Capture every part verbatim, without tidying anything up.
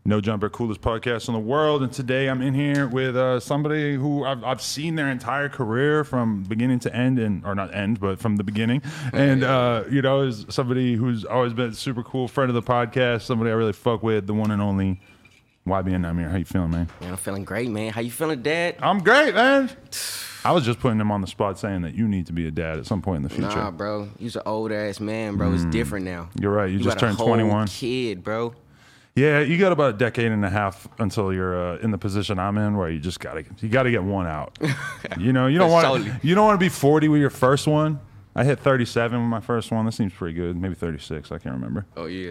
No Jumper, coolest podcast in the world. And today I'm in here with uh, somebody who I've, I've seen their entire career from beginning to end, and or not end, but from the beginning. And, uh, you know, is somebody who's always been a super cool friend of the podcast, somebody I really fuck with, the one and only Y B N Nahmir. How you feeling, man? Man, I'm feeling great, man. How you feeling, Dad? I'm great, man. I was just putting him on the spot saying that you need to be a dad at some point in the future. Nah, bro. You's an old-ass man, bro. Mm. It's different now. You're right. You, you just got turned a whole twenty-one. Kid, bro. Yeah, you got about a decade and a half until you're uh, in the position I'm in, where you just gotta you gotta get one out. You know, you don't want you don't want to be forty with your first one. I hit thirty-seven with my first one. That seems pretty good. Maybe thirty-six. I can't remember. Oh yeah.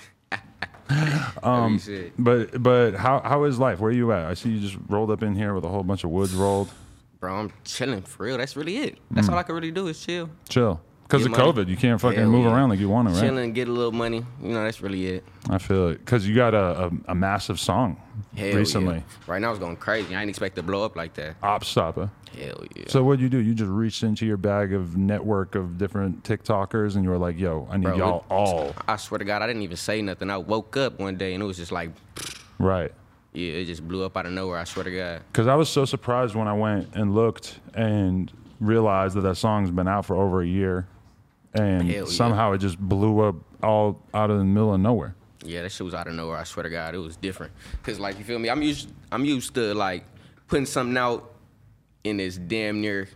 um, but but how how is life? Where are you at? I see you just rolled up in here with a whole bunch of woods rolled. Bro, I'm chilling for real. That's really it. That's mm. all I can really do is chill. Chill. Because of money. COVID, you can't fucking Hell move yeah. around like you want to, right? Chilling, get a little money. You know, that's really it. I feel it. Because you got a, a, a massive song Hell recently. Yeah. Right now it's going crazy. I ain't expect to blow up like that. Opstopper. Hell yeah. So what'd you do? You just reached into your bag of network of different TikTokers and you were like, yo, I need Bro, y'all it, all. I swear to God, I didn't even say nothing. I woke up one day and it was just like. Right. Yeah, it just blew up out of nowhere, I swear to God. Because I was so surprised when I went and looked and realized that that song's been out for over a year. And Hell somehow yeah. it just blew up all out of the middle of nowhere. Yeah, that shit was out of nowhere. I swear to God, it was different. Cause like you feel me, I'm used, I'm used to like putting something out in this damn near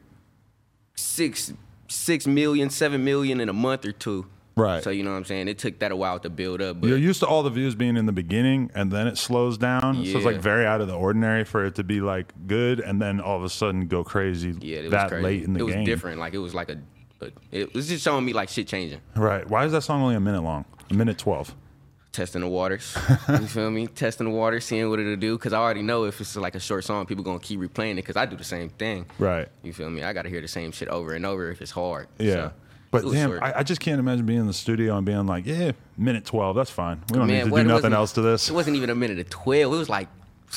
six, six million, seven million in a month or two. Right. So you know what I'm saying? It took that a while to build up. But you're used to all the views being in the beginning, and then it slows down. Yeah. So it's like very out of the ordinary for it to be like good, and then all of a sudden go crazy. Yeah, it was that crazy. late in the game. It was game. different. Like it was like a. But it was just showing me like shit changing. Right. Why is that song only a minute long? A minute twelve. Testing the waters. You feel me? Testing the waters, seeing what it'll do. Because I already know if it's like a short song, people going to keep replaying it because I do the same thing. Right. You feel me? I got to hear the same shit over and over if it's hard. Yeah. So, but damn, I, I just can't imagine being in the studio and being like, yeah, minute twelve, that's fine. We don't Man, need to what, do nothing else to this. It wasn't even a minute of twelve. It was like,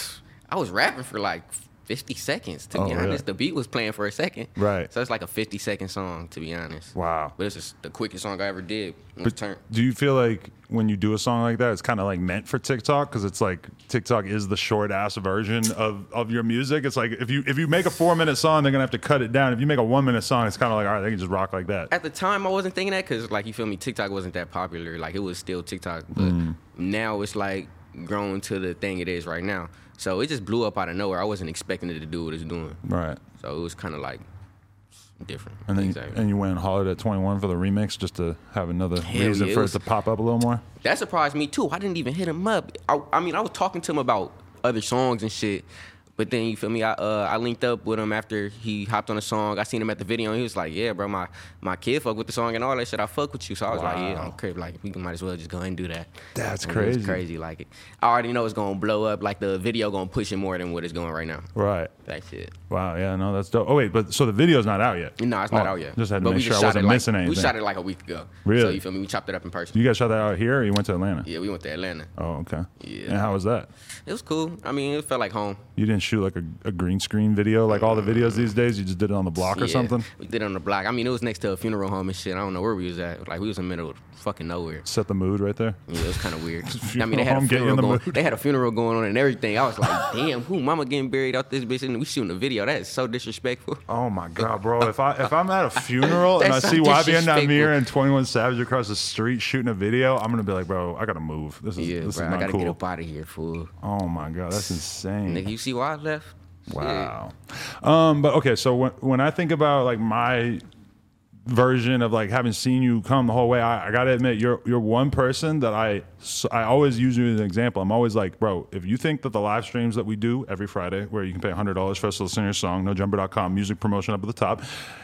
I was rapping for like fifty seconds, to oh, be honest. Really? The beat was playing for a second. Right. So it's like a fifty second song, to be honest. Wow. But it's just the quickest song I ever did. But turn. Do you feel like when you do a song like that, it's kind of like meant for TikTok? Because it's like TikTok is the short ass version of, of your music. It's like if you if you make a four minute song, they're going to have to cut it down. If you make a one minute song, it's kind of like, all right, they can just rock like that. At the time, I wasn't thinking that because, like, you feel me, TikTok wasn't that popular. Like, it was still TikTok. But mm. now it's like grown to the thing it is right now. So it just blew up out of nowhere. I wasn't expecting it to do what it's doing. Right. So it was kind of like different. And then exactly. and you went and hollered at twenty-one for the remix just to have another Hell reason yeah, for it, was, to pop up a little more? That surprised me too. I didn't even hit him up. I, I mean, I was talking to him about other songs and shit. But then, you feel me, I uh, I linked up with him after he hopped on the song. I seen him at the video, and he was like, yeah, bro, my, my kid fuck with the song and all that shit. I fuck with you. So I was wow. like, yeah, I don't care. Like, we might as well just go ahead and do that. That's and crazy. It's crazy. Like, I already know it's going to blow up. Like, the video going to push it more than what it's going right now. Right. That shit. Wow, yeah, no, that's dope. Oh, wait, but so the video's not out yet? No, it's not oh, out yet. Just had to but make sure I wasn't like, missing anything. We shot it like a week ago. Really? So, you feel me? We chopped it up in person. You guys shot that out here, or you went to Atlanta? Yeah, we went to Atlanta. Oh, okay. Yeah. And how was that? It was cool. I mean, it felt like home. You didn't shoot like a, a green screen video like all the videos these days? You just did it on the block yeah, or something? We did it on the block. I mean, it was next to a funeral home and shit. I don't know where we was at. Like, we was in the middle of fucking nowhere. Set the mood right there? Yeah, it was kind of weird. I home, mean, they had, a funeral the going, mood. they had a funeral going on and everything. I was like, damn, who mama getting buried out this bitch and we shooting a video? That is so disrespectful. Oh, my God, bro. If, I, if I'm at a funeral and I so see Y B N Nahmir and twenty-one Savage across the street shooting a video, I'm going to be like, bro, I got to move. This is, yeah, this bro, is not I got to cool. get up out of here, fool. Oh, my God. That's insane. Nigga, you see why I left? Wow. Um, but okay, so when when I think about like my version of like having seen you come the whole way, I, I gotta admit you're you're one person that I I always use you as an example. I'm always like, bro, if you think that the live streams that we do every Friday, where you can pay one hundred dollars for us to listen to your song, no jumper dot com, music promotion up at the top.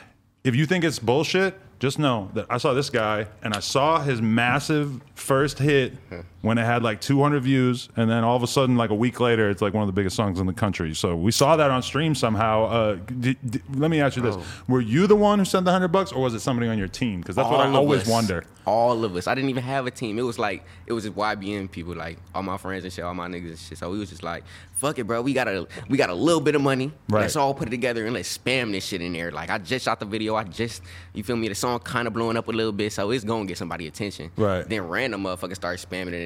If you think it's bullshit, just know that I saw this guy and I saw his massive first hit when it had like two hundred views, and then all of a sudden, like a week later, it's like one of the biggest songs in the country. So we saw that on stream somehow. Uh, d- d- let me ask you this: oh. Were you the one who sent the hundred bucks, or was it somebody on your team? Because that's all what I always us. wonder. All of us. I didn't even have a team. It was like it was just Y B N people, like all my friends and shit, all my niggas and shit. So we was just like, fuck it, bro. We got a we got a little bit of money. Right. Let's all put it together and let's spam this shit in there. Like I just shot the video. I just you feel me? The song kind of blowing up a little bit, so it's gonna get somebody attention. Right. Then random motherfuckers start spamming it,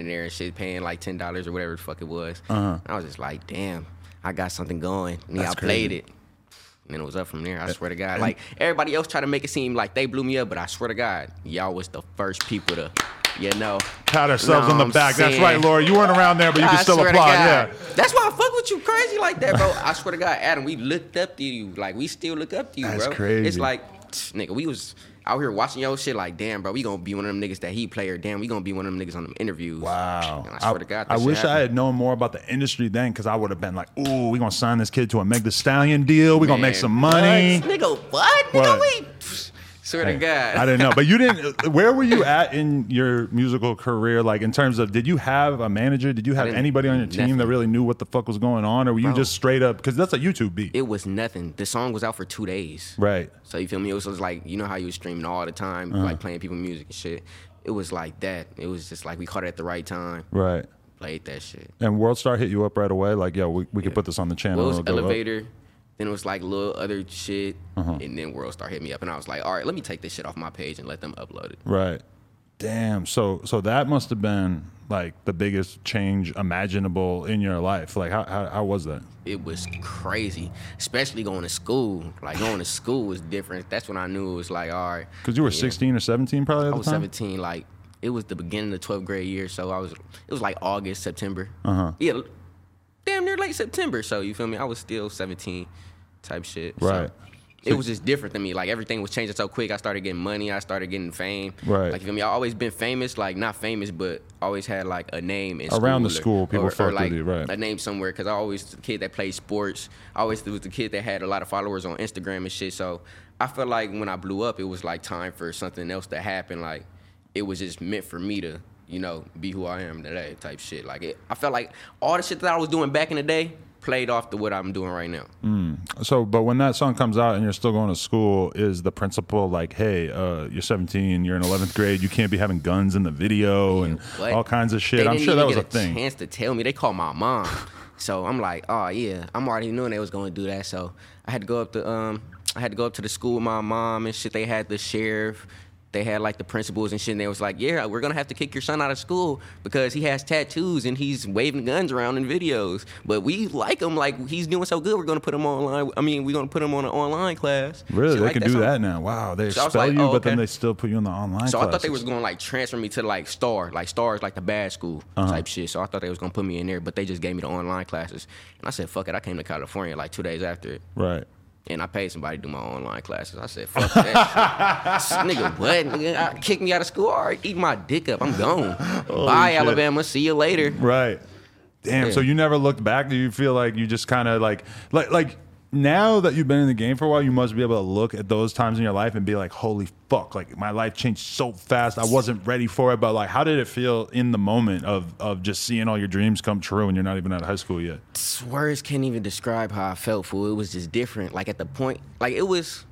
in there and shit, paying like ten dollars or whatever the fuck it was. Uh-huh. I was just like, damn, I got something going. And yeah, I That's played crazy. it. And then it was up from there. I swear to God. Like, everybody else tried to make it seem like they blew me up, but I swear to God, y'all was the first people to, you know. Pat ourselves know on the what back. I'm That's right, saying? Laura. You weren't around there, but you can I still swear to applaud. God. Yeah. That's why I fuck with you crazy like that, bro. I swear to God, Adam, we looked up to you. Like, we still look up to you, That's bro. crazy. It's like, nigga, we was out here watching your shit like, damn, bro, we gonna be one of them niggas that he play, or damn, we gonna be one of them niggas on them interviews. Wow. And I swear to God, that I shit wish I happened. had known more about the industry then, because I would have been like, ooh, we going to sign this kid to a Meg Thee Stallion deal. we going to make Man, some money. What? Nigga, what? What? Nigga, we... Swear to God. I didn't know. But you didn't, where were you at in your musical career? Like, in terms of, did you have a manager? Did you have didn't- anybody on your team nothing. that really knew what the fuck was going on? Or were you Bro. just straight up, because that's a YouTube beat. It was nothing. The song was out for two days. Right. So you feel me? It was, it was like, you know how you was streaming all the time, Uh-huh. like playing people music and shit. It was like that. It was just like we caught it at the right time, Right. played that shit. And Worldstar hit you up right away? Like, yo, we, we could put this on the channel. Well, it was it'll go up. Elevator, then it was like little other shit, Uh-huh. and then Worldstar hit me up, and I was like, all right, let me take this shit off my page and let them upload it. Right. Damn. So so that must have been like the biggest change imaginable in your life. Like how how, how was that? It was crazy, especially going to school. Like going to school was different. That's when I knew it was like, all right. Because you were yeah. sixteen or seventeen probably at I the was time? seventeen. Like it was the beginning of the twelfth grade year, so I was. It was like August, September. Uh-huh. Yeah, damn near late September. So you feel me? I was still seventeen, type shit. So Right. it was just different than me. Like everything was changing so quick. I started getting money. I started getting fame. Right. Like you feel me? I always been famous. Like not famous, but always had like a name in Around the school school, people or, fucked or with like you, right. a name somewhere. Because I always was the kid that played sports. I always was the kid that had a lot of followers on Instagram and shit. So I felt like when I blew up, it was like time for something else to happen. Like it was just meant for me to, you know, be who I am today, type shit. Like it, I felt like all the shit that I was doing back in the day played off to what I'm doing right now. So, but when that song comes out and you're still going to school, is the principal like, hey, uh, you're seventeen, you're in eleventh grade, you can't be having guns in the video and What? all kinds of shit? They I'm didn't sure that even was a get a thing. chance to tell me. They called my mom. So I'm like, oh yeah, I'm already knowing they was gonna do that. So I had to go up to um, I had to go up to the school with my mom and shit. They had the sheriff. They had like the principals and shit, and they was like, yeah, we're gonna have to kick your son out of school because he has tattoos and he's waving guns around in videos. But we like him, like he's doing so good, we're gonna put him online. I mean, we're gonna put him on an online class. Really? Shit They like can do So- that now. Wow. They So I was expel like, you, oh, but then okay. they still put you in the online So I thought they was classes. gonna like transfer me to like Star, like Star is like the bad school Uh-huh. type shit. So I thought they was gonna put me in there, but they just gave me the online classes, and I said, fuck it. I came to California like two days after it. Right. And I paid somebody to do my online classes. I said, fuck that shit. Nigga, what? Nigga, I kick me out of school? All right, eat my dick up. I'm gone. Bye, shit. Alabama. See you later. Right. Damn. Yeah. So you never looked back? Do you feel like you just kind of like, like, like now that you've been in the game for a while, you must be able to look at those times in your life and be like, holy fuck, like my life changed so fast. I wasn't ready for it. But like, how did it feel in the moment of, of just seeing all your dreams come true and you're not even out of high school yet? Words can't even describe how I felt, fool. It was just different. Like at the point, like it was,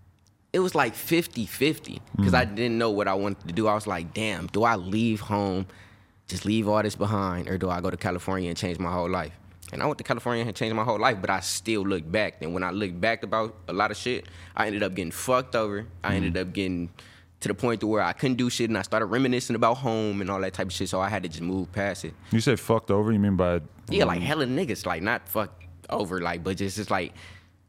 it was like fifty-fifty because I didn't know what I wanted to do. I was like, damn, do I leave home, just leave all this behind, or do I go to California and change my whole life? And I went to California and changed my whole life, but I still look back. And when I look back about a lot of shit, I ended up getting fucked over. I ended up getting to the point to where I couldn't do shit, and I started reminiscing about home and all that type of shit. So I had to just move past it. You say fucked over, you mean by? Yeah, like hella niggas, like not fucked over, like, but just it's like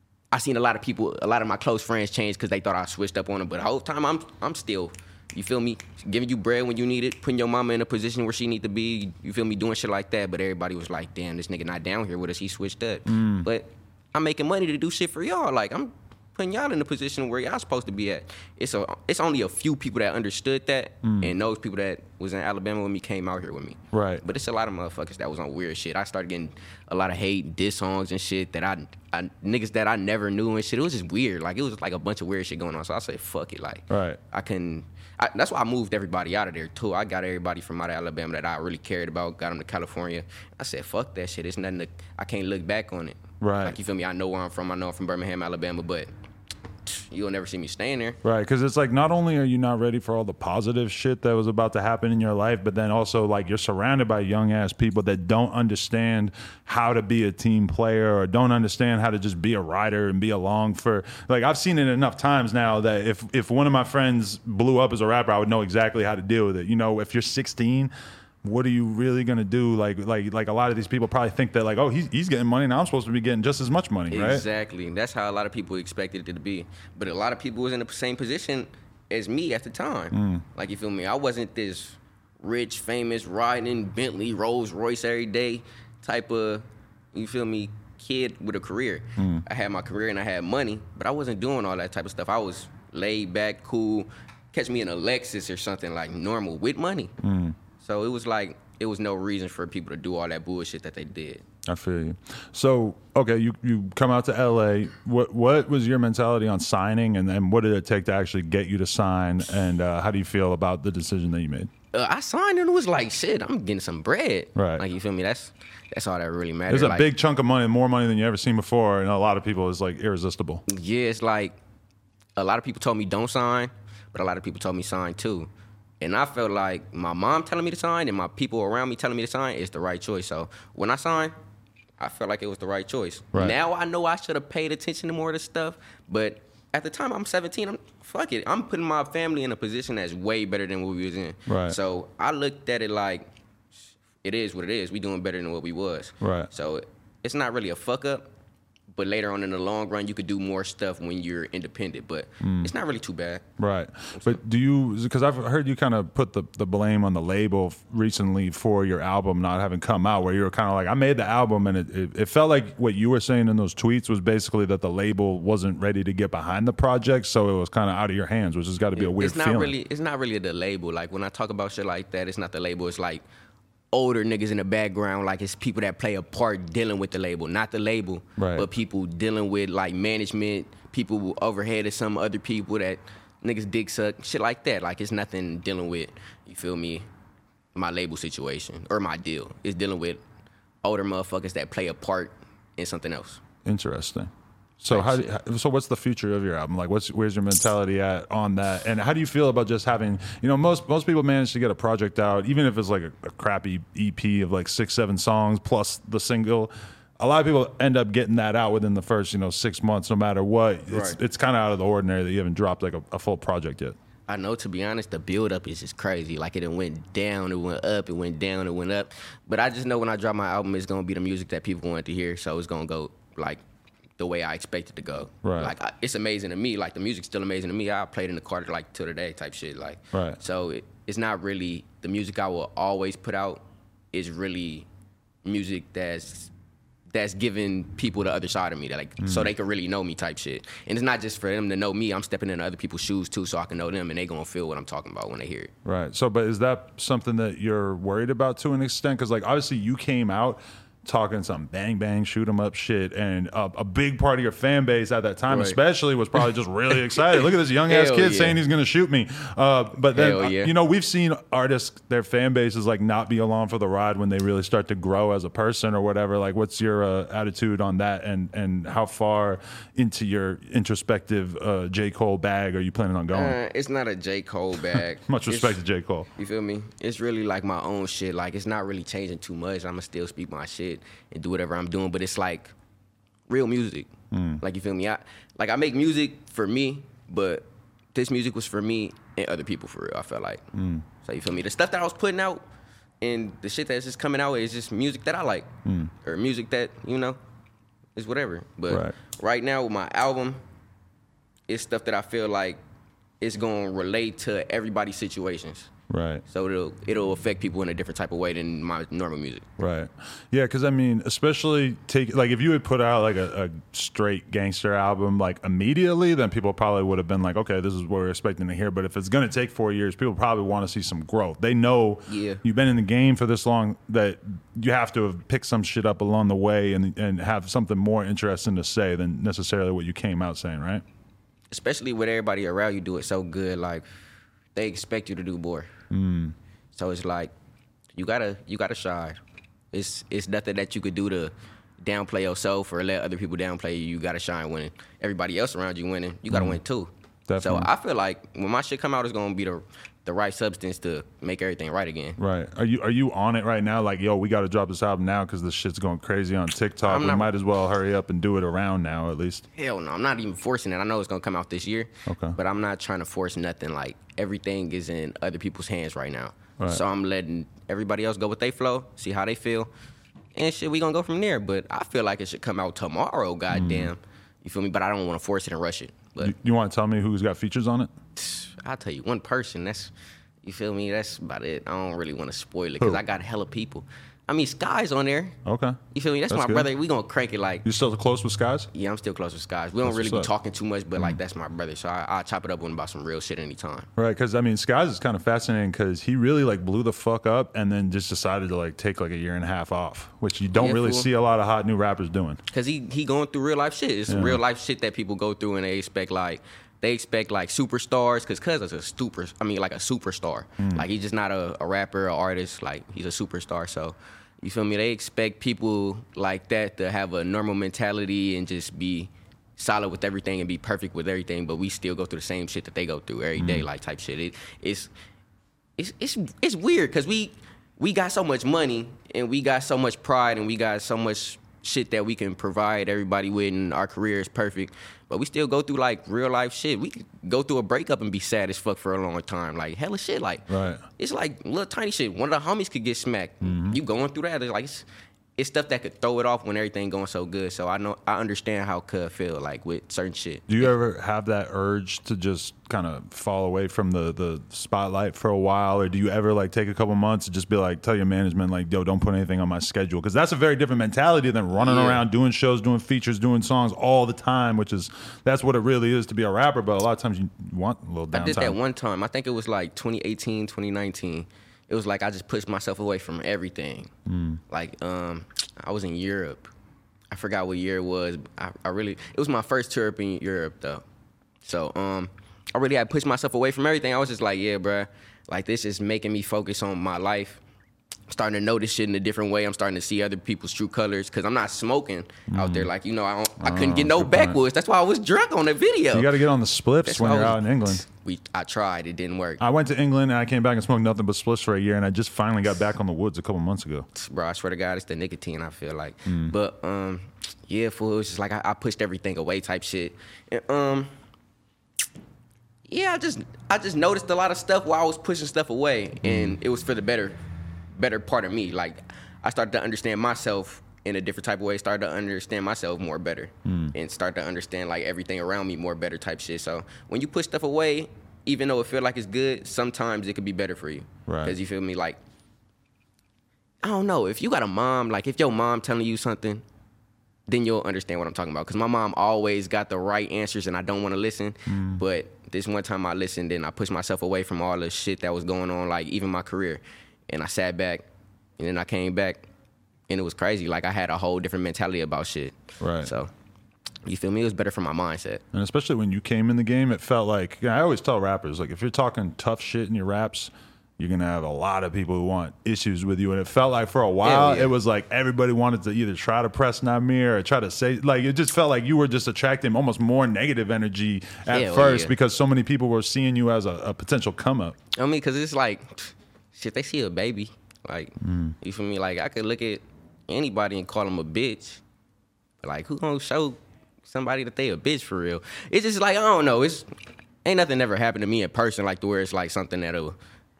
I seen a lot of people, a lot of my close friends change because they thought I switched up on them. But the whole time I'm, I'm still, you feel me, giving you bread when you need it, putting your mama in a position where she need to be. You feel me, doing shit like that. But everybody was like, damn, this nigga not down here with us. He switched up. But I'm making money to do shit for y'all. Like I'm putting y'all in the position where y'all supposed to be at. It's a, it's only a few people that understood that, and those people that was in Alabama with me came out here with me. Right. But it's a lot of motherfuckers that was on weird shit. I started getting a lot of hate, diss songs and shit that I, I niggas that I never knew and shit. It was just weird. Like it was like a bunch of weird shit going on. So I said, fuck it. Like Right. I couldn't. I, that's why I moved everybody out of there too. I got everybody from out of Alabama that I really cared about. Got them to California. I said, fuck that shit. It's nothing. To, I can't look back on it. Right. Like you feel me? I know where I'm from. I know I'm from Birmingham, Alabama, but you'll never see me staying there. Right, because it's like not only are you not ready for all the positive shit that was about to happen in your life, but then also like you're surrounded by young ass people that don't understand how to be a team player or don't understand how to just be a rider and be along for. Like I've seen it enough times now that if if one of my friends blew up as a rapper, I would know exactly how to deal with it. You know, if you're sixteen. what are you really gonna do? Like, like, like a lot of these people probably think that like, oh, he's he's getting money now. I'm supposed to be getting just as much money, right? Exactly. That's how a lot of people expected it to be. But a lot of people was in the same position as me at the time. Mm. Like, you feel me? I wasn't this rich, famous, riding in Bentley, Rolls Royce every day type of, you feel me, kid with a career. Mm. I had my career and I had money, but I wasn't doing all that type of stuff. I was laid back, cool. Catch me in a Lexus or something like normal with money. Mm. So it was like, it was no reason for people to do all that bullshit that they did. I feel you. So, okay, you, you come out to L A. What what was your mentality on signing, and then what did it take to actually get you to sign, and uh, how do you feel about the decision that you made? Uh, I signed and it was like, shit, I'm getting some bread. Right. Like, you feel me? That's that's all that really matters. There's a like, big chunk of money, more money than you ever seen before, and a lot of people is like irresistible. Yeah, it's like a lot of people told me don't sign, but a lot of people told me sign too. And I felt like my mom telling me to sign and my people around me telling me to sign is the right choice. So when I signed, I felt like it was the right choice. Right. Now I know I should have paid attention to more of this stuff, but at the time I'm seventeen, I'm fuck it. I'm putting my family in a position that's way better than what we was in. Right. So I looked at it like it is what it is. We doing better than what we was. Right. So it's not really a fuck up. But later on in the long run, you could do more stuff when you're independent. But mm. it's not really too bad. Right. But do you, because I've heard you kind of put the, the blame on the label recently for your album not having come out, where you were kind of like, I made the album, and it, it, it felt like what you were saying in those tweets was basically that the label wasn't ready to get behind the project, so it was kind of out of your hands, which has got to be a weird it's not feeling. Really, it's not really the label. Like, when I talk about shit like that, it's not the label. It's like older niggas in the background, like it's people that play a part dealing with the label, not the label, right. but people dealing with like management, people overhead of some other people that niggas dick suck, shit like that. Like, it's nothing dealing with, you feel me, my label situation or my deal. It's dealing with older motherfuckers that play a part in something else. Interesting. So how, do you, so what's the future of your album? Like, what's where's your mentality at on that? And how do you feel about just having, you know, most most people manage to get a project out, even if it's like a, a crappy E P of like six, seven songs plus the single. A lot of people end up getting that out within the first, you know, six months, no matter what. It's right. it's kind of out of the ordinary that you haven't dropped like a, a full project yet. I know, to be honest, the build up is just crazy. Like, it went down, it went up, it went down, it went up. But I just know when I drop my album, it's gonna be the music that people want to hear. So it's gonna go like the way I expect it to go. Right. Like, I, it's amazing to me. Like, the music's still amazing to me. I played in the car like till today type shit. Like, right. So it, it's not really the music I will always put out. Is really music that's that's giving people the other side of me, that like mm. so they can really know me type shit. And it's not just for them to know me. I'm stepping into other people's shoes too, so I can know them, and they gonna feel what I'm talking about when they hear it. Right. So, but is that something that you're worried about to an extent? Because like obviously you came out talking some bang bang shoot 'em up shit, and a, a big part of your fan base at that time, right. especially, was probably just really excited. Look at this young ass kid yeah. saying he's gonna shoot me. Uh, but then yeah. uh, you know, we've seen artists, their fan bases like not be along for the ride when they really start to grow as a person or whatever. Like, what's your uh, attitude on that, and and how far into your introspective uh, J. Cole bag are you planning on going? Uh, it's not a J. Cole bag. Much respect it's, to J. Cole. You feel me? It's really like my own shit. Like, it's not really changing too much. I'ma still speak my shit and do whatever I'm doing, but it's like real music. Mm. Like, you feel me? I like I make music for me, but this music was for me and other people for real. I felt like. Mm. So you feel me? The stuff that I was putting out and the shit that's just coming out is just music that I like, mm. or music that, you know, is whatever. But right. right now with my album, it's stuff that I feel like it's gonna relate to everybody's situations. Right. So it'll it'll affect people in a different type of way than my normal music. Right. Yeah, because I mean, especially take like if you had put out like a, a straight gangster album like immediately, then people probably would have been like, okay, this is what we're expecting to hear. But if it's gonna take four years, people probably want to see some growth. They know yeah. you've been in the game for this long that you have to have picked some shit up along the way and and have something more interesting to say than necessarily what you came out saying, right? Especially with everybody around you do it so good, like they expect you to do more. Mm. So it's like you gotta you gotta shine. It's it's nothing that you could do to downplay yourself or let other people downplay you. You gotta shine when everybody else around you winning. You gotta mm. win too. Definitely. So I feel like when my shit come out, it's gonna be the the right substance to make everything right again. Right. Are you are you on it right now? Like, yo, we got to drop this album now because this shit's going crazy on TikTok. I'm we not, might as well hurry up and do it around now at least. Hell no, I'm not even forcing it. I know it's gonna come out this year. Okay. But I'm not trying to force nothing. Like, everything is in other people's hands right now. Right. So I'm letting everybody else go with they flow, see how they feel, and shit, we gonna go from there. But I feel like it should come out tomorrow, goddamn. Mm. You feel me? But I don't want to force it and rush it. But you, you want to tell me who's got features on it? I'll tell you one person. That's, you feel me? That's about it. I don't really want to spoil it because I got hella people. I mean, Sky's on there. Okay. You feel me? That's, that's my good. brother. We gonna crank it like. You still close with Skies? Yeah, I'm still close with Skies. We don't that's really be talking too much, but mm. like that's my brother. So I I chop it up with him about some real shit anytime. Right, because I mean, Skies is kind of fascinating because he really like blew the fuck up and then just decided to like take like a year and a half off, which you don't yeah, really fool. see a lot of hot new rappers doing. Because he he going through real life shit. It's yeah. real life shit that people go through and they expect like. They expect like superstars because Cuz is a super. I mean, like a superstar. Mm. Like he's just not a, a rapper or artist. Like he's a superstar. So. You feel me? They expect people like that to have a normal mentality and just be solid with everything and be perfect with everything, but we still go through the same shit that they go through every day, mm. like type shit. It, it's it's it's it's weird because we we got so much money and we got so much pride and we got so much shit that we can provide everybody with, and our career is perfect. But we still go through like real life shit. We could go through a breakup and be sad as fuck for a long time. Like hella shit. Like right. It's like little tiny shit. One of the homies could get smacked. Mm-hmm. You going through that? It's like it's, it's stuff that could throw it off when everything going so good. So I know I understand how Cuz feel like with certain shit. Do you yeah. ever have that urge to just kind of fall away from the the spotlight for a while, or do you ever like take a couple months and just be like, tell your management like, yo, don't put anything on my schedule? Because that's a very different mentality than running yeah. around doing shows, doing features, doing songs all the time, which is that's what it really is to be a rapper. But a lot of times you want a little downtime. I did that one time. I think it was like twenty eighteen, twenty nineteen. It was like I just pushed myself away from everything. Mm. Like, um, I was in Europe. I forgot what year it was. I, I really, it was my first tour up in Europe, though. So, um, I really had pushed myself away from everything. I was just like, yeah, bruh, like this is making me focus on my life. I'm starting to notice shit in a different way. I'm starting to see other people's true colors because I'm not smoking mm. out there. Like, you know, I, don't, I couldn't oh, get no backwoods. That's why I was drunk on the video. You got to get on the spliffs that's when you're was, out in England. We, I tried. It didn't work. I went to England and I came back and smoked nothing but spliffs for a year, and I just finally got back on the woods a couple months ago. Bro, I swear to God, it's the nicotine, I feel like. Mm. But, um, yeah, fool, it was just like I, I pushed everything away type shit. And, um... Yeah, I just I just noticed a lot of stuff while I was pushing stuff away, and it was for the better, better part of me. Like I started to understand myself in a different type of way. Started to understand myself more better, mm. and start to understand like everything around me more better type shit. So when you push stuff away, even though it feel like it's good, sometimes it could be better for you. Right? Because you feel me, like I don't know if you got a mom, like if your mom telling you something, then you'll understand what I'm talking about. Because my mom always got the right answers, and I don't want to listen, mm. but. This one time I listened and I pushed myself away from all the shit that was going on, like even my career. And I sat back and then I came back and it was crazy. Like I had a whole different mentality about shit. Right. So, you feel me? It was better for my mindset. And especially when you came in the game, it felt like, you know, I always tell rappers, like if you're talking tough shit in your raps, you're going to have a lot of people who want issues with you. And it felt like for a while, yeah, yeah. it was like everybody wanted to either try to press Namir or try to say, like, it just felt like you were just attracting almost more negative energy at yeah, first yeah. because so many people were seeing you as a, a potential come up. I mean, because it's like, shit, they see a baby. Like, mm. you feel me? Like, I could look at anybody and call them a bitch. But like, who gonna show somebody that they a bitch for real? It's just like, I don't know. It's ain't nothing ever happened to me in person like to where it's like something that'll,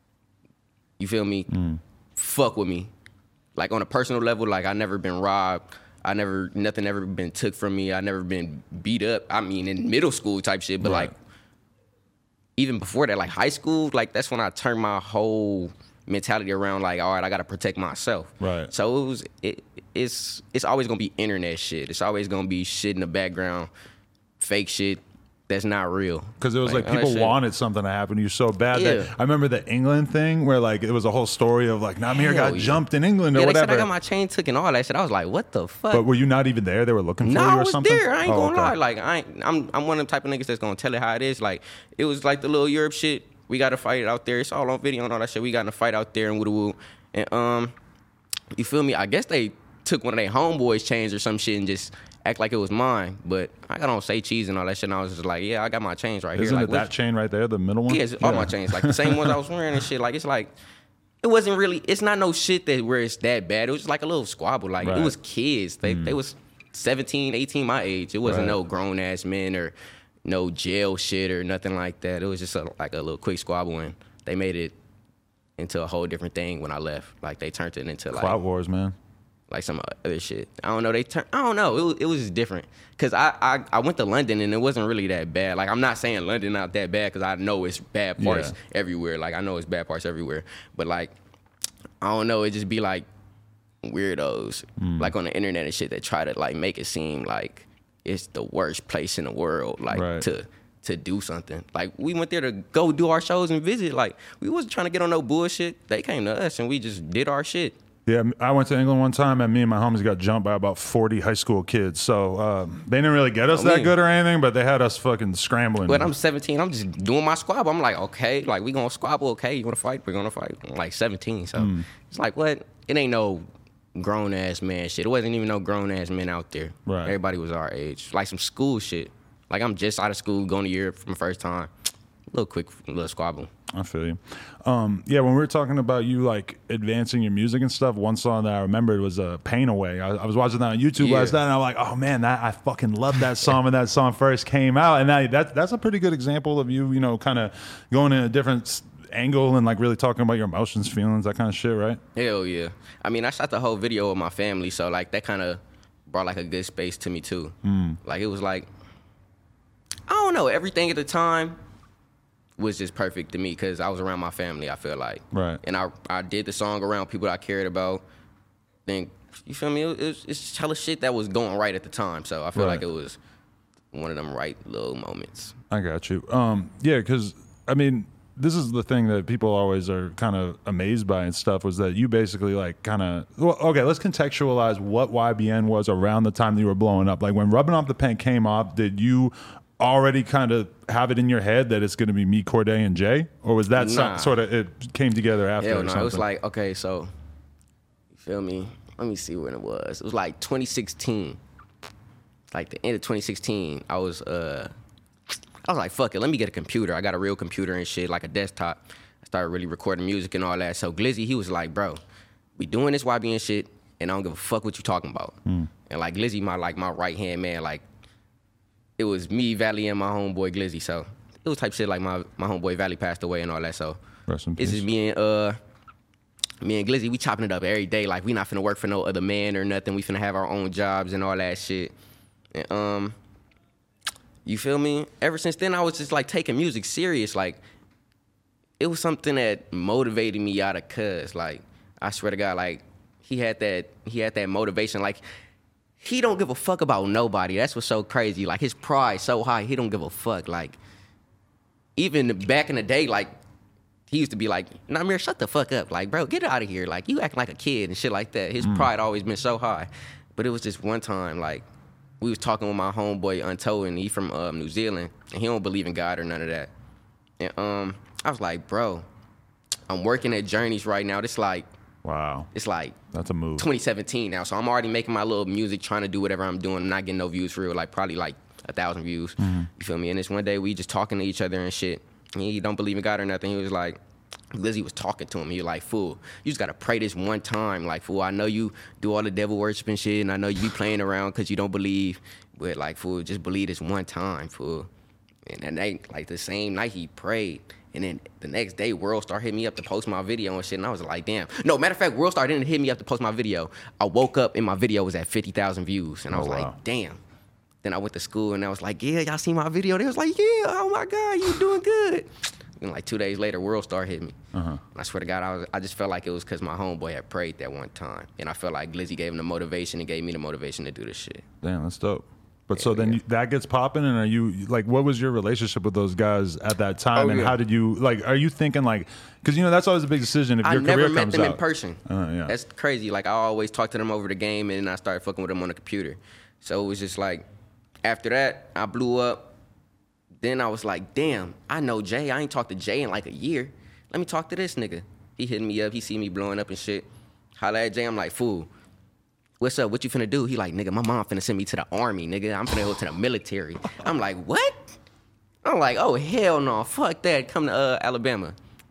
you feel me? Mm. Fuck with me. Like on a personal level, like I never been robbed. I never, nothing ever been took from me. I never been beat up. I mean, in middle school type shit, but right. like even before that, like high school, like that's when I turned my whole mentality around. Like, all right, I got to protect myself. Right. So it was, it, it's, it's always gonna be internet shit. It's always gonna be shit in the background, fake shit. That's not real. Because it was like, like people wanted something to happen to you so bad. Yeah. That I remember the England thing where like it was a whole story of like Namir got yeah. jumped in England or yeah, whatever. They said I got my chain took and all that shit. I was like, what the fuck? But were you not even there? They were looking for no, you or I was something? there. I ain't oh, gonna okay. lie. Like I ain't, I'm I'm one of them type of niggas that's gonna tell it how it is. Like it was like the little Europe shit. We got to fight it out there. It's all on video and all that shit. We got in a fight out there and woo woo. And um, you feel me? I guess they took one of their homeboys' chains or some shit and just act like it was mine, but I got on say cheese and all that shit, and I was just like, yeah, I got my chains right Isn't here. Isn't like, it that chain right there, the middle one? Yeah, it's all yeah. my chains, like the same ones I was wearing and shit. Like it's like, it wasn't really, it's not no shit that where it's that bad. It was just like a little squabble. Like right. it was kids. They mm. they was seventeen, eighteen, my age. It wasn't right. no grown ass men or no jail shit or nothing like that. It was just a, like a little quick squabble, and they made it into a whole different thing when I left. Like they turned it into like Clout Wars, man. like some other shit. I don't know. They turn. I don't know. It was, it was just different. Cause I, I I went to London and it wasn't really that bad. Like I'm not saying London not that bad because I know it's bad parts Yeah. everywhere. Like I know it's bad parts everywhere. But like I don't know. It just be like weirdos Mm. like on the internet and shit that try to like make it seem like it's the worst place in the world. Like Right. to. to do something. Like we went there to go do our shows and visit. Like we wasn't trying to get on no bullshit. They came to us and we just did our shit. Yeah, I went to England one time, and me and my homies got jumped by about forty high school kids. So um, they didn't really get us I that mean- good or anything, but they had us fucking scrambling. But I'm seventeen. I'm just doing my squabble. I'm like, okay, like we gonna squabble. Okay, you wanna fight? We're gonna fight. I'm like seventeen, so Mm. it's like what? It ain't no grown ass man shit. It wasn't even no grown ass men out there. Right. Everybody was our age. Like some school shit. Like I'm just out of school, going to Europe for my first time. A little quick, little squabble. I feel you. Um, yeah, when we were talking about you like advancing your music and stuff, one song that I remembered was uh, "Pain Away." I, I was watching that on YouTube Yeah. last night, and I'm like, "Oh man, that I fucking loved that song when that song first came out." And that, that that's a pretty good example of you, you know, kind of going in a different s- angle and like really talking about your emotions, feelings, that kind of shit, right? Hell yeah. I mean, I shot the whole video with my family, so like that kind of brought like a good space to me too. Mm. Like it was like, I don't know, everything at the time was just perfect to me because I was around my family, I feel like. Right. And I I did the song around people I cared about. Then, you feel me? It was, it's hella shit that was going right at the time, so I feel Right. like it was one of them right little moments. I got you. Um, yeah, because I mean, this is the thing that people always are kind of amazed by and stuff was that you basically like kind of well, okay. Let's contextualize what Y B N was around the time that you were blowing up. Like when Rubbing Off the Paint came off, did you already kind of have it in your head that it's going to be me, Corday, and Jay, or was that so- Nah. sort of it came together after? Hell or no, something? it was like, okay, so, you feel me? Let me see when it was. It was like twenty sixteen. Like the end of twenty sixteen, I was, uh, I was like, fuck it, let me get a computer. I got a real computer and shit, like a desktop. I started really recording music and all that. So Glizzy, he was like, bro, we doing this Y B N shit, and I don't give a fuck what you talking about. Mm. And like Glizzy, my like my right hand man, like it was me, Valley, and my homeboy Glizzy. So it was type shit like my my homeboy Valley passed away and all that. So Rest in it's peace. just me and uh me and Glizzy, we chopping it up every day. Like we not finna work for no other man or nothing. We finna have our own jobs and all that shit. And um, you feel me? Ever since then, I was just like taking music serious. Like it was something that motivated me out of cuz. Like I swear to God, like he had that he had that motivation. Like he don't give a fuck about nobody. That's what's so crazy. Like his pride so high, he don't give a fuck. Like even back in the day, like he used to be like, Namir, shut the fuck up. Like, bro, get out of here. Like you acting like a kid and shit like that. His pride always been so high. But it was just one time, like we was talking with my homeboy Untold, and he from um, New Zealand, and he don't believe in God or none of that. And um, I was like, bro, I'm working at Journeys right now. This like, Wow, it's like that's a move. twenty seventeen now, so I'm already making my little music, trying to do whatever I'm doing. I'm not getting no views for real, like probably like a thousand views. Mm-hmm. You feel me? And this one day we just talking to each other and shit. And he don't believe in God or nothing. He was like, Lizzie was talking to him. He was like, fool, you just gotta pray this one time. Like, fool, I know you do all the devil worship and shit, and I know you be playing around because you don't believe. But like, fool, just believe this one time, fool. And that night, like the same night he prayed. And then the next day, Worldstar hit me up to post my video and shit. And I was like, damn. No, matter of fact, Worldstar didn't hit me up to post my video. I woke up and my video was at fifty thousand views. And I Oh, was wow. like, damn. Then I went to school and I was like, yeah, y'all see my video? They was like, yeah, oh my God, you doing good. And like two days later, Worldstar hit me. Uh-huh. And I swear to God, I, was, I just felt like it was because my homeboy had prayed that one time. And I felt like Glizzy gave him the motivation and gave me the motivation to do this shit. Damn, that's dope. But so Yeah, then yeah. you, that gets popping, and are you like, what was your relationship with those guys at that time, Oh, and yeah. how did you like? Are you thinking like, because you know that's always a big decision if I your never career met comes them out. in person. Uh, yeah. That's crazy. Like I always talk to them over the game, and then I started fucking with them on the computer. So it was just like, after that, I blew up. Then I was like, damn, I know Jay. I ain't talked to Jay in like a year. Let me talk to this nigga. He hitting me up. He see me blowing up and shit. Holla at Jay. I'm like, fool, what's up? What you finna do? He like, nigga, my mom finna send me to the army, nigga. I'm finna go to the military. I'm like, what? I'm like, oh, hell no. Fuck that. Come to uh, Alabama.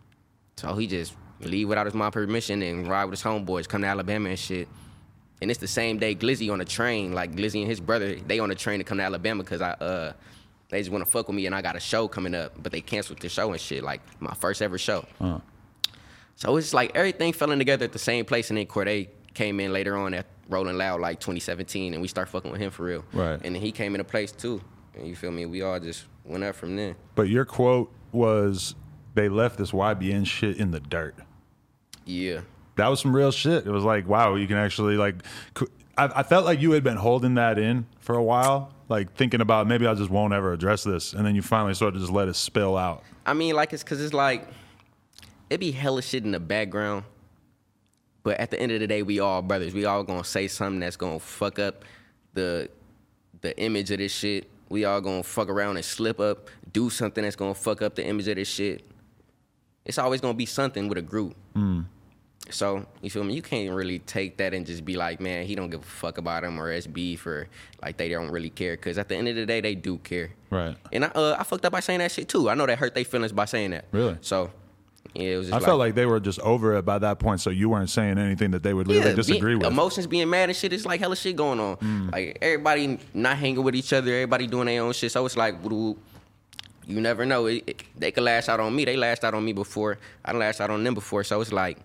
So he just leave without his mom permission and ride with his homeboys, come to Alabama and shit. And it's the same day Glizzy on the train, like Glizzy and his brother, they on the train to come to Alabama because I uh they just want to fuck with me and I got a show coming up, but they canceled the show and shit, like my first ever show. Uh. So it's like everything fell in together at the same place, and then Corday came in later on at Rolling Loud like twenty seventeen, and we start fucking with him for real. Right. And then he came into place too. And you feel me? We all just went up from there. But your quote was, they left this Y B N shit in the dirt. Yeah. That was some real shit. It was like, wow, you can actually like, I, I felt like you had been holding that in for a while, like thinking about maybe I just won't ever address this. And then you finally sort of just let it spill out. I mean, like, it's because it's like, it be hella shit in the background. But at the end of the day, we all brothers. We all gonna say something that's gonna fuck up the the image of this shit. We all gonna fuck around and slip up, do something that's gonna fuck up the image of this shit. It's always gonna be something with a group. Mm. So, you feel me? You can't really take that and just be like, man, he don't give a fuck about him or it's beef or like they don't really care. Because at the end of the day, they do care. Right. And I, uh, I fucked up by saying that shit too. I know that hurt their feelings by saying that. Really? So, yeah, it was just I like, felt like they were just over it by that point, so you weren't saying anything that they would really yeah, disagree being, with. Emotions being mad and shit, it's like hella shit going on. Mm. Like everybody not hanging with each other, everybody doing their own shit. So it's like, you never know. It, it, they could lash out on me. They lashed out on me before. I lashed out on them before. So it's like,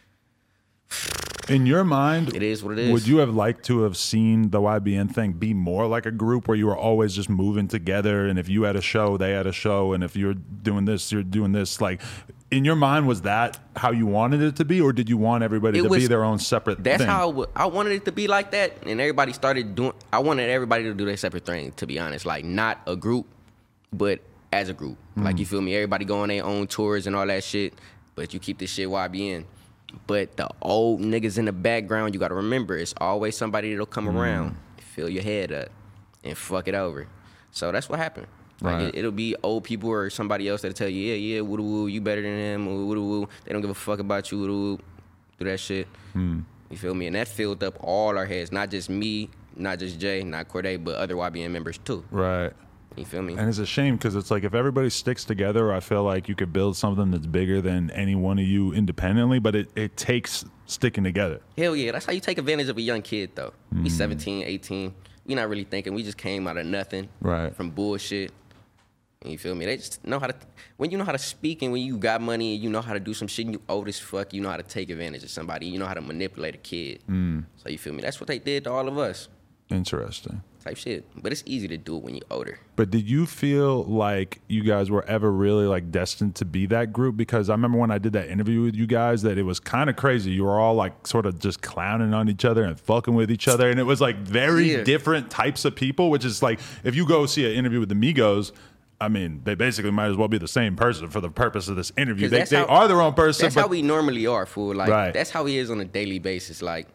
in your mind, it is what it is. Would you have liked to have seen the Y B N thing be more like a group where you were always just moving together, and if you had a show, they had a show, and if you're doing this, you're doing this? Like, in your mind, was that how you wanted it to be, or did you want everybody It to was- be their own separate That's thing? how I, w- I wanted it to be like that, and everybody started doing. I wanted everybody to do their separate thing. To be honest, like not a group, but as a group. Like you feel me? Everybody go on their own tours and all that shit, but you keep this shit Y B N. But the old niggas in the background, you got to remember, it's always somebody that'll come Mm. around, fill your head up, and fuck it over. So that's what happened. Like Right. it, it'll be old people or somebody else that'll tell you, yeah, yeah, woo woo, you better than them, woo woo woo. They don't give a fuck about you, woo woo. Do that shit. Mm. You feel me? And that filled up all our heads, not just me, not just Jay, not Corday, but other Y B N members too. Right. You feel me? And it's a shame because it's like if everybody sticks together, I feel like you could build something that's bigger than any one of you independently, but it, it takes sticking together. Hell yeah, that's how you take advantage of a young kid though. Mm. We seventeen, eighteen. We not really thinking. We just came out of nothing. Right. From bullshit. And you feel me? They just know how to, when you know how to speak and when you got money and you know how to do some shit and you old as fuck, you know how to take advantage of somebody. You know how to manipulate a kid. Mm. So you feel me? That's what they did to all of us. Interesting. Type shit. But it's easy to do it when you're older. But did you feel like you guys were ever really like destined to be that group? Because I remember when I did that interview with you guys that it was kind of crazy. You were all like sort of just clowning on each other and fucking with each other. And it was like very Yeah. different types of people, which is like if you go see an interview with the Migos, I mean, they basically might as well be the same person for the purpose of this interview. 'Cause They, that's they how- are their own person. That's but how we normally are, fool. Like Right. that's how he is on a daily basis. Like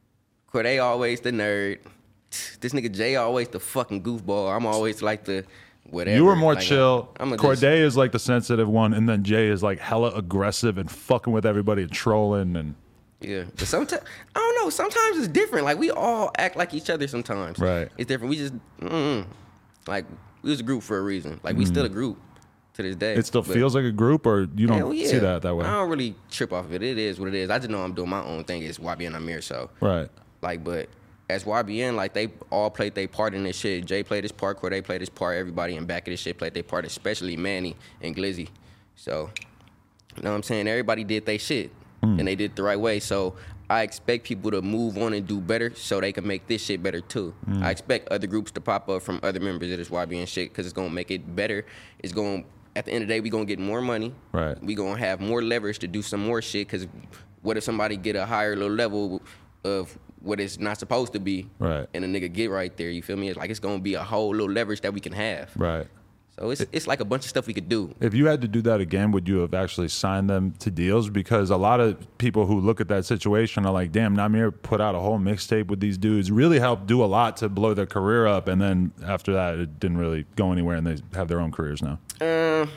Corday always the nerd. This nigga Jay always the fucking goofball. I'm always like the whatever. you were more Like, chill. I'm, I'm a just- Corday is like the sensitive one, and then Jay is like hella aggressive and fucking with everybody and trolling and Yeah, but sometimes I don't know. Sometimes it's different. Like we all act like each other. Sometimes, Right. It's different. We just mm, like we was a group for a reason. Like we still a group to this day. it still But feels like a group, or you hell don't yeah. see that that way. I don't really trip off of it. It is what it is. I just know I'm doing my own thing. It's Y B N Amir. So Right. like, but as Y B N, like they all played their part in this shit. Jay played his part. Corday played his part. Everybody in back of this shit played their part, especially Manny and Glizzy. So you know what I'm saying? Everybody did their shit, Hmm. and they did it the right way. So I expect people to move on and do better so they can make this shit better too. Hmm. I expect other groups to pop up from other members of this Y B N shit because it's going to make it better. It's going to, at the end of the day, we going to get more money. Right. We going to have more leverage to do some more shit because what if somebody get a higher little level of what it's not supposed to be, Right. and a nigga get right there, you feel me? It's like it's going to be a whole little leverage that we can have. Right. So it's it's like a bunch of stuff we could do. If you had to do that again, would you have actually signed them to deals? Because a lot of people who look at that situation are like, damn, Namir put out a whole mixtape with these dudes, really helped do a lot to blow their career up. And then after that, it didn't really go anywhere and they have their own careers now. Um,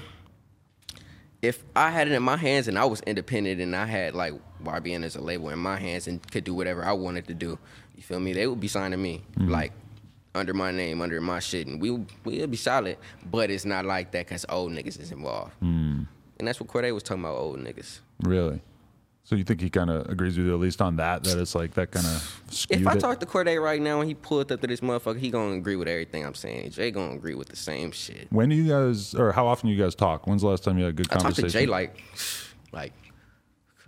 if I had it in my hands and I was independent and I had like Y B N as a label in my hands and could do whatever I wanted to do, you feel me? They would be signing me like under my name, under my shit, and we we'll be solid. But it's not like that because old niggas is involved, Mm. and that's what Corday was talking about. Old niggas. Really? So you think he kind of agrees with you at least on that, that it's like that kind of skewed If I it? talk to Corday right now and he pulled up to this motherfucker, he gonna agree with everything I'm saying. Jay gonna agree with the same shit. When do you guys, or how often do you guys talk? When's the last time you had a good I talked conversation? to Jay like, like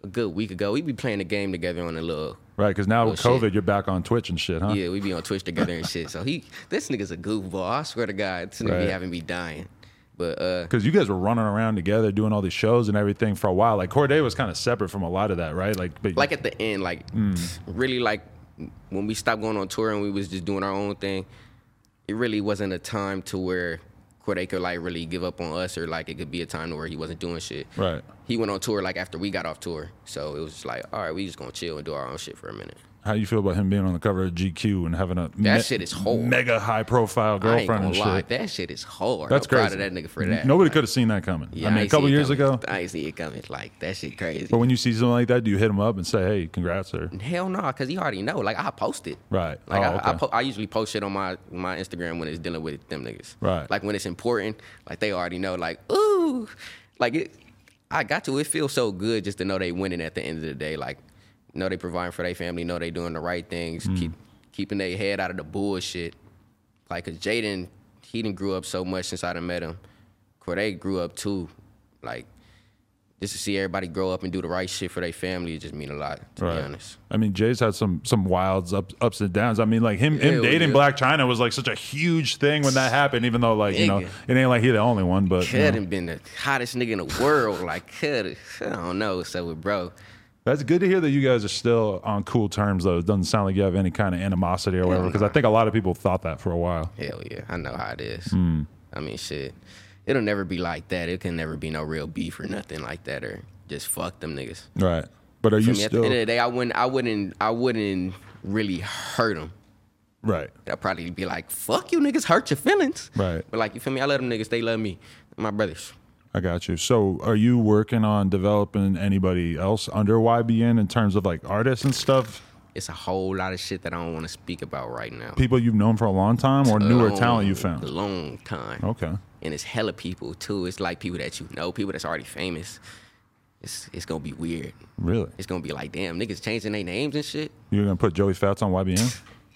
a good week ago. We be playing the game together on a little. Right, because now with Little COVID, shit. you're back on Twitch and shit, huh? Yeah, we be on Twitch together and shit. So he, this nigga's a goofball. I swear to God, this nigga Right. be having me dying. But uh, Because you guys were running around together, doing all these shows and everything for a while. Like Corday was kind of separate from a lot of that, right? Like, but like at the end, like really, like when we stopped going on tour and we was just doing our own thing, it really wasn't a time to where Corday could like really give up on us, or like it could be a time to where he wasn't doing shit. Right. He went on tour like after we got off tour, so it was just like, all right, we just gonna chill and do our own shit for a minute. how you feel about him being on the cover of G Q and having a That shit is hard. mega high profile I ain't girlfriend gonna and lie, shit? that shit is hard. That's I'm crazy. proud of that nigga for that. Nobody Like, could have seen that coming. yeah, I mean, a ain't couple see it years coming. ago. I ain't see it coming. Like that shit crazy. But when you see something like that, do you hit him up and say, "Hey, congrats," or Hell no, cause he already know. Like I post it. right? Like oh, I, okay. I, po- I usually post shit on my, my Instagram when it's dealing with them niggas. Right. Like when it's important, like they already know. Like ooh, like it. I got to. It feels so good just to know they winning at the end of the day. Like know they providing for their family. Know they doing the right things. Mm. Keep keeping their head out of the bullshit. Like cause Jaden, he done grew up so much since I done met him. Corday grew up too. Like just to see everybody grow up and do the right shit for their family, it just mean a lot. To Right. be honest. I mean, Jay's had some some wilds ups ups and downs. I mean, like him him Hell dating yeah. Black China was like such a huge thing when that happened. Even though like you know Nigga. it ain't like he the only one, but you know, Could have been the hottest nigga in the world. Like, could I don't know. So with bro, that's good to hear that you guys are still on cool terms. Though it doesn't sound like you have any kind of animosity or whatever. Because I think a lot of people thought that for a while. hell yeah, I know how it is. Hmm. I mean, shit, it'll never be like that. It can never be no real beef or nothing like that, or just fuck them niggas. Right. But are you For me, at the still end of the day, I wouldn't, I wouldn't, I wouldn't really hurt them. right? I'd probably be like, fuck you niggas, hurt your feelings. Right. But like, you feel me? I love them niggas. They love me. My brothers. I got you. So, are you working on developing anybody else under Y B N in terms of like artists and stuff? It's a whole lot of shit that I don't want to speak about right now. People you've known for a long time, or newer Long- talent you found? Long time. Okay. And it's hella people too. It's like people that you know, people that's already famous. It's it's gonna be weird. Really? It's gonna be like, damn, niggas changing their names and shit. You're gonna put Joey Fats on Y B N?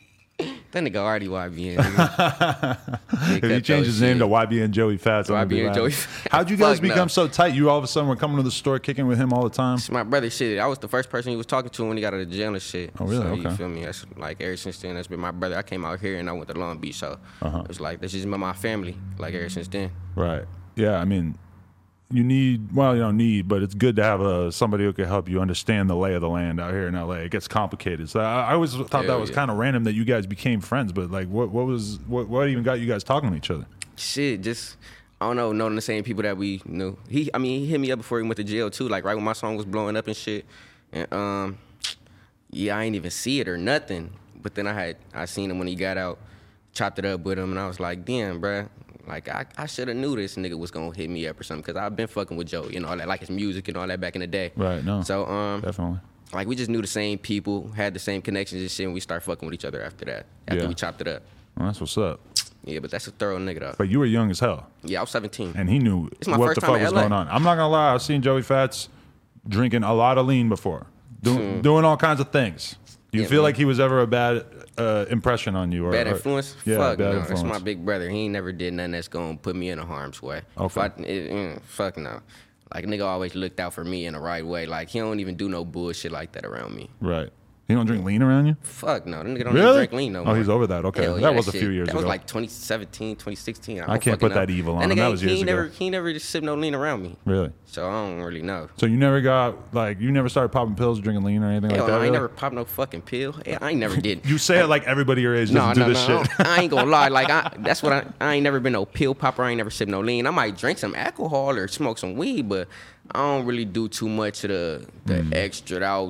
That nigga already Y B N. nigga. If he changed his name to Y B N Joey Fats, I'm gonna be Y B N laughing. Joey Fats. How'd you guys Fuck no. become so tight? You all of a sudden were coming to the store, kicking with him all the time. It's my brother shit. I was the first person he was talking to when he got out of jail and shit. Oh, really? So, you Okay. feel me? That's like ever since then, that's been my brother. I came out here and I went to Long Beach, so Uh-huh. it was like this is my family. Like ever since then. Right. Yeah. I mean, you need well, you don't need, but it's good to have a somebody who can help you understand the lay of the land out here in L A. It gets complicated. So I, I always thought that Hell was yeah. kind of random that you guys became friends. But like, what what was what what even got you guys talking to each other? Shit, just I don't know, knowing the same people that we knew. He, I mean, he hit me up before he went to jail too. Like right when my song was blowing up and shit. And um, yeah, I ain't even see it or nothing. But then I had I seen him when he got out, chopped it up with him, and I was like, damn, bruh. Like I, I should have knew this nigga was gonna hit me up or something, cause I've been fucking with Joe, you know, like his music and all that back in the day. Right. No. So um, Definitely. like we just knew the same people, had the same connections and shit, and we start fucking with each other after that. After Yeah. we chopped it up. Well, that's what's up. Yeah, but that's a thorough nigga though. But you were young as hell, Yeah, I was seventeen. and he knew It's my what first the time fuck in was L A. going on. I'm not gonna lie. I've seen Joey Fats drinking a lot of lean before, do, Hmm. doing all kinds of things. Do you Yeah, feel man. like he was ever a bad uh, impression on you? Or, Bad or- influence? Yeah, fuck bad no. influence. That's my big brother. He ain't never did nothing that's gonna put me in a harm's way. If Okay. I, it, mm, fuck no. Like nigga always looked out for me in the right way. Like he don't even do no bullshit like that around me. Right. He don't drink lean around you? Fuck no. That nigga don't Really? even drink lean no Oh, more. he's over that. Okay. Hell That yeah, was a shit- few years that was ago. like twenty seventeen, twenty sixteen. I, I don't can't fucking put that know. evil on him. nigga That ain't- was he years ain't ago. Never, he ain't never just sip no lean around me. Really? So I don't really know. So you never got like you never started popping pills, drinking lean, or anything Hell like no, that? I ain't really? never popped no fucking pill. Yeah, I ain't never did. You say it like everybody your age doesn't No, do no, this no. shit. I ain't gonna lie. Like I, that's what I. I ain't never been no pill popper. I ain't never sip no lean. I might drink some alcohol or smoke some weed, but I don't really do too much of the the Mm. extra out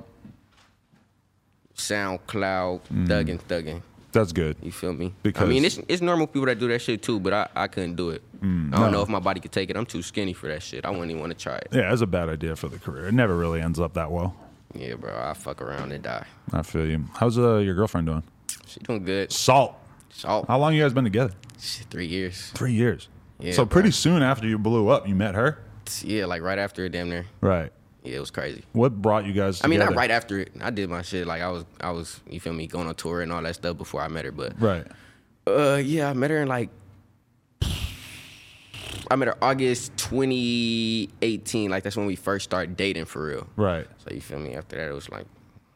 SoundCloud Mm. thugging thugging. That's good. You feel me? Because- I mean, it's it's normal people that do that shit too, but I, I couldn't do it. I don't no. know if my body could take it. I'm too skinny for that shit. I wouldn't even want to try it. Yeah, it's a bad idea for the career. It never really ends up that well. Yeah, bro. I fuck around and die. I feel you. How's uh, your girlfriend doing? She doing good. Salt. Salt. How long you guys been together? Shit, three years. Three years. Yeah, so pretty bro. soon after you blew up, you met her. Yeah, like right after it, damn near. Right. Yeah, it was crazy. What brought you guys I together? mean, not right after it. I did my shit. Like I was, I was. You feel me? Going on tour and all that stuff before I met her. But Right. uh, yeah, I met her in like I met her August twenty eighteen. Like, that's when we first started dating for real. Right. So, you feel me? After that, it was like,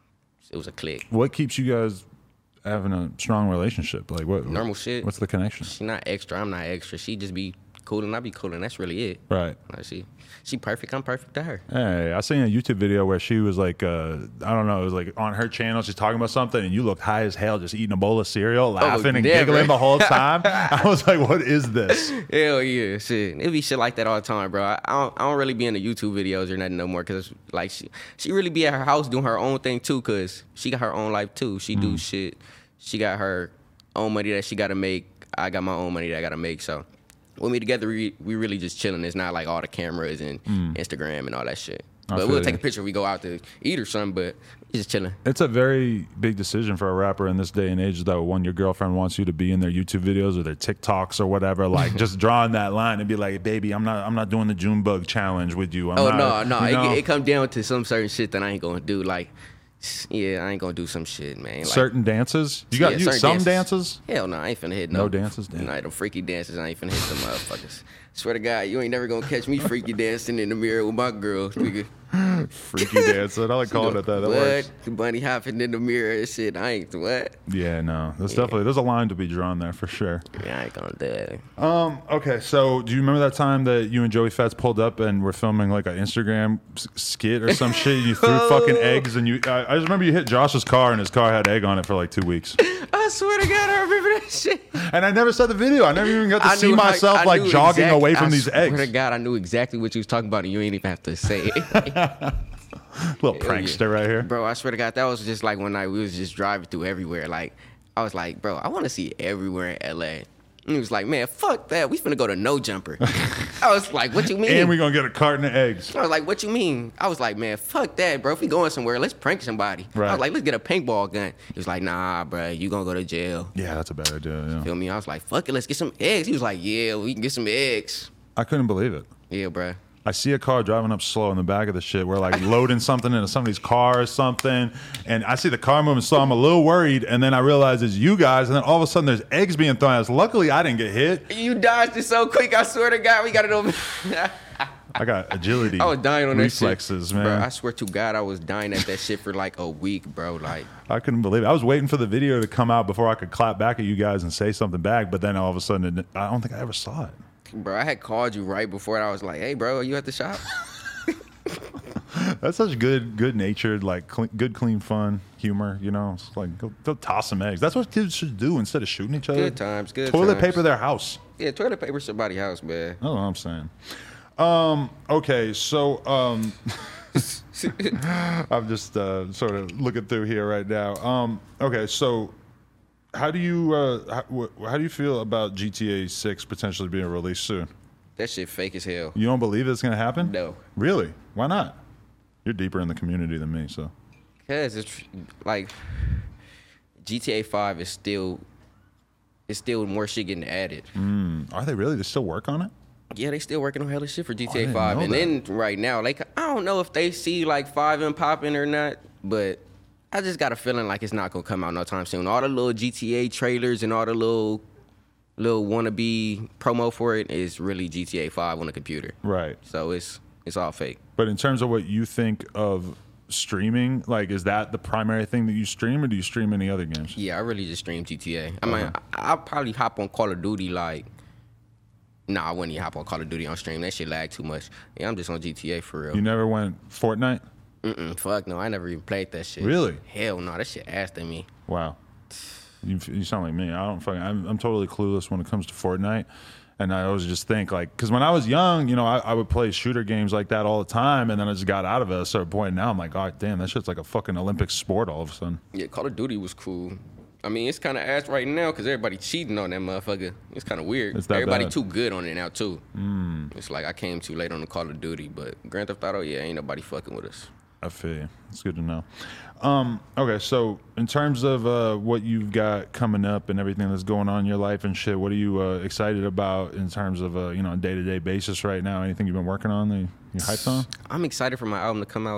it was a click. What keeps you guys having a strong relationship? Like, what? Normal shit. What's the connection? She not extra. I'm not extra. She just be cool and I be cool, and that's really it. Right. Like, she, she perfect. I'm perfect to her. Hey, I seen a YouTube video where she was like, uh, I don't know, it was like on her channel, she's talking about something, and you look high as hell just eating a bowl of cereal, laughing and never. giggling the whole time. I was like, what is this? Hell yeah, shit. It be shit like that all the time, bro. I, I don't, I don't really be in the YouTube videos or nothing no more, because like she, she really be at her house doing her own thing too, because she got her own life too. She mm. do shit. She got her own money that she got to make. I got my own money that I got to make, so. When we together, we, we really just chilling. It's not like all the cameras and mm. Instagram and all that shit. I but we'll you. take a picture if we go out to eat or something, but we just chilling. It's a very big decision for a rapper in this day and age, though, when your girlfriend wants you to be in their YouTube videos or their TikToks or whatever, like just drawing that line and be like, baby, I'm not I'm not doing the Junebug challenge with you. I'm oh, not, no, no. You know? It, it comes down to some certain shit that I ain't going to do. Like, yeah, I ain't gonna do some shit, man. Like, certain dances? You got yeah, you, some dances. dances? Hell no, I ain't finna hit no. No dances? Damn. Nah, them freaky dances, I ain't finna hit them motherfuckers. Swear to God, you ain't never gonna catch me freaky dancing in the mirror with my girl, nigga. Freaky dancing. I like calling it that. That what? works. Bunny hopping in the mirror and shit. I ain't what? Yeah, no. There's yeah. definitely there's a line to be drawn there for sure. Yeah, I ain't gonna do it. Um. Okay. So, do you remember that time that you and Joey Fats pulled up and were filming like an Instagram skit or some shit? And you threw fucking eggs and you. I, I just remember you hit Josh's car and his car had egg on it for like two weeks. I swear to God, I remember that shit. And I never saw the video. I never even got to I see myself how, like jogging exact, away from I these eggs. I swear to God, I knew exactly what you was talking about, and you ain't even have to say it. Little prankster yeah. right here. Bro, I swear to God, that was just like one night we was just driving through everywhere. Like, I was like, bro, I want to see everywhere in L A. And he was like, man, fuck that. We finna go to No Jumper. I was like, what you mean? And we gonna get a carton of eggs. I was like, what you mean? I was like, man, fuck that, bro. If we going somewhere, let's prank somebody. Right. I was like, let's get a paintball gun. He was like, nah, bro, you gonna go to jail. Yeah, that's a bad idea. Yeah. Feel me? I was like, fuck it, let's get some eggs. He was like, yeah, we can get some eggs. I couldn't believe it. Yeah, bro. I see a car driving up slow in the back of the shit. We're like loading something into somebody's car or something. And I see the car moving slow. I'm a little worried. And then I realize it's you guys. And then all of a sudden there's eggs being thrown at us. Luckily, I didn't get hit. You dodged it so quick. I swear to God, we got it over. I got agility. I was dying on reflexes, that shit. man. Bro, I swear to God, I was dying at that shit for like a week, bro. Like, I couldn't believe it. I was waiting for the video to come out before I could clap back at you guys and say something back. But then all of a sudden, it, I don't think I ever saw it. Bro, I had called you right before I was like, hey, bro, are you at the shop? That's such good, good-natured, like clean, good, clean, fun humor. You know, it's like go, go toss some eggs. That's what kids should do instead of shooting each other. Good times, good toilet times. paper their house. Yeah, toilet paper somebody's house, man. That's what I'm saying. Um, okay, so um, I'm just uh, sort of looking through here right now. Um, okay, so how do you uh, how, how do you feel about G T A six potentially being released soon? That shit fake as hell. You don't believe it's gonna happen? No. Really? Why not? You're deeper in the community than me, so. Cause it's like G T A five is still, it's still more shit getting added. Mm. Are they really? They still work on it? Yeah, they still working on hella shit for G T A oh, five. And that. then right now, like I don't know if they see like five and popping or not, but I just got a feeling like it's not gonna come out no time soon. All the little G T A trailers and all the little little wannabe promo for it is really G T A five on the computer. Right. So it's it's all fake. But in terms of what you think of streaming, like, is that the primary thing that you stream, or do you stream any other games? Yeah, I really just stream G T A. I uh-huh. mean, I, I'll probably hop on Call of Duty like. Nah, I wouldn't even hop on Call of Duty on stream. That shit lag too much. Yeah, I'm just on G T A for real. You never went Fortnite? Mm-mm, fuck no. I never even played that shit. Really? Hell no. That shit ass to me. Wow. You, you sound like me. I don't fucking. I'm, I'm totally clueless when it comes to Fortnite, and I always just think like, because when I was young, you know, I, I would play shooter games like that all the time, and then I just got out of it at a certain point. And now I'm like, oh damn, that shit's like a fucking Olympic sport all of a sudden. Yeah, Call of Duty was cool. I mean, it's kind of ass right now because everybody cheating on that motherfucker. It's kind of weird. It's that everybody bad. too good on it now too. Mm. It's like I came too late on the Call of Duty, but Grand Theft Auto, yeah, ain't nobody fucking with us. I feel you. It's good to know. Um, okay, so in terms of uh, what you've got coming up and everything that's going on in your life and shit, what are you uh, excited about in terms of uh, you know, day to day basis right now? Anything you've been working on that you hyped on? I'm excited for my album to come out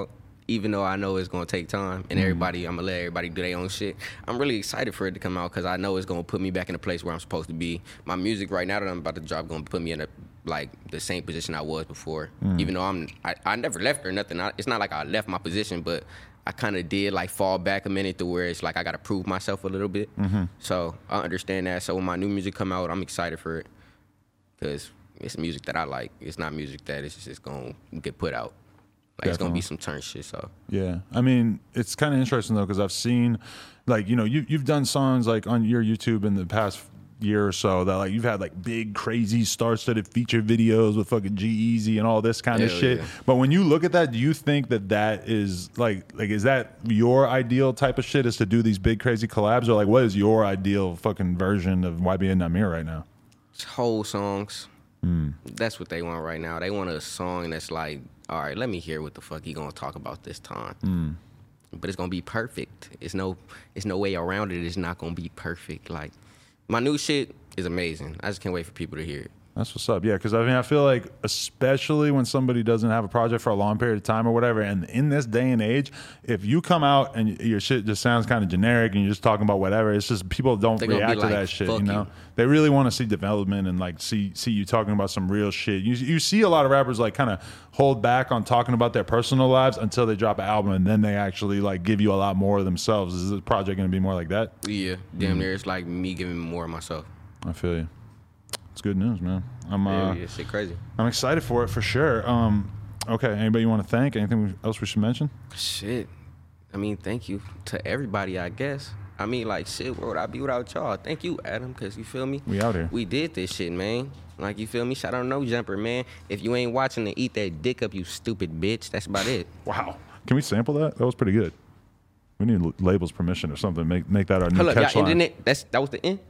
even though I know it's gonna take time, and everybody, I'm gonna let everybody do their own shit. I'm really excited for it to come out because I know it's gonna put me back in a place where I'm supposed to be. My music right now that I'm about to drop gonna put me in a like the same position I was before. Mm. Even though I'm, I, I never left or nothing. I, it's not like I left my position, but I kind of did like fall back a minute to where it's like I gotta prove myself a little bit. Mm-hmm. So I understand that. So when my new music come out, I'm excited for it because it's music that I like. It's not music that is just gonna get put out. Like, it's gonna be some turn shit. So yeah, I mean, it's kind of interesting though because I've seen, like, you know, you you've done songs like on your YouTube in the past year or so that like you've had like big crazy star-studded feature videos with fucking G-Eazy and all this kind Hell of shit. Yeah. But when you look at that, do you think that that is like like is that your ideal type of shit is to do these big crazy collabs, or like what is your ideal fucking version of Y B N Nahmir right now? Whole songs. Mm. That's what they want right now. They want a song that's like, all right, let me hear what the fuck he gonna talk about this time. Mm. But it's gonna be perfect. It's no, it's no way around it. It's not gonna be perfect. Like, my new shit is amazing. I just can't wait for people to hear it. That's what's up. Yeah, because I mean, I feel like especially when somebody doesn't have a project for a long period of time or whatever, and in this day and age, if you come out and your shit just sounds kind of generic and you're just talking about whatever, it's just people don't They're react to like, that shit. You know, you. They really want to see development and like see see you talking about some real shit. You you see a lot of rappers like kind of hold back on talking about their personal lives until they drop an album, and then they actually like give you a lot more of themselves. Is this project going to be more like that? Yeah, damn mm. near. It's like me giving more of myself. I feel you. It's good news, man. I'm uh, yeah, shit crazy. I'm excited for it for sure. Um, okay, anybody you want to thank? Anything else we should mention? Shit, I mean, thank you to everybody. I guess. I mean, like, shit, where would I be without y'all? Thank you, Adam, because you feel me. We out here. We did this shit, man. Like, you feel me? Shout out No Jumper, man. If you ain't watching, then eat that dick up, you stupid bitch. That's about it. Wow. Can we sample that? That was pretty good. We need labels permission or something. Make make that our new Hold up, catch y'all line. ending it? That's that was the end.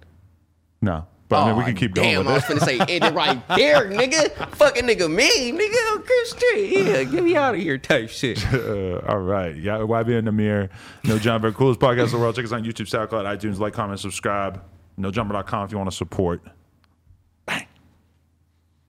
No. But I mean, we can keep going damn, with I it. was finna say, end it right there, nigga. Fucking nigga me, nigga. On Chris Street. Yeah, get me out of here type shit. uh, all right. Yeah, Y B N Nahmir, No Jumper, coolest podcast in the world. Check us out on YouTube, SoundCloud, iTunes. Like, comment, subscribe. No Jumper dot com if you want to support.